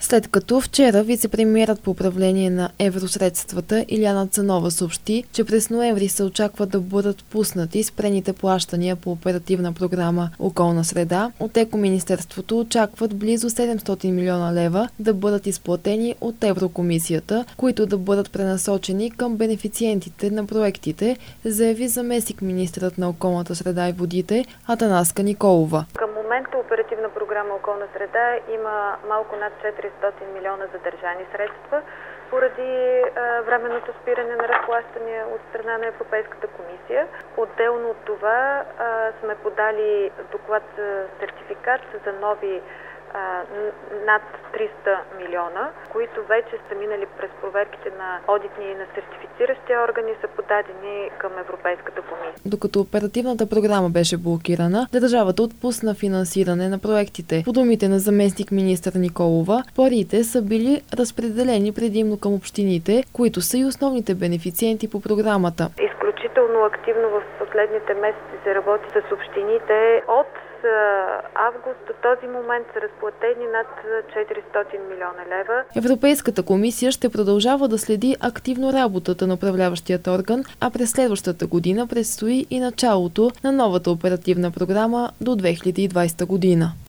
След като вчера вице-премиерът по управление на евросредствата Илияна Цанова съобщи, че през ноември се очаква да бъдат пуснати спрените плащания по оперативна програма «Околна среда», от Екоминистерството очакват близо 700 милиона лева да бъдат изплатени от Еврокомисията, които да бъдат пренасочени към бенефициентите на проектите, заяви заместник-министърът на околната среда и водите Атанаска Николова. Към момента оперативна програма «Околна среда» има малко над 400 милиона задържани средства поради временното спиране на разплащания от страна на Европейската комисия. Отделно от това сме подали доклад за сертификат за нови над 300 милиона, които вече са минали през проверките на одитни и на сертифициращи органи, са подадени към Европейската комисия. Докато оперативната програма беше блокирана, държавата отпусна финансиране на проектите. По думите на заместник-министър Николова, парите са били разпределени предимно към общините, които са и основните бенефициенти по програмата. Изключително активно в последните месеци се работи с общините. От август до този момент са разплатени над 400 милиона лева. Европейската комисия ще продължава да следи активно работата на управляващият орган, а през следващата година предстои и началото на новата оперативна програма до 2020 година.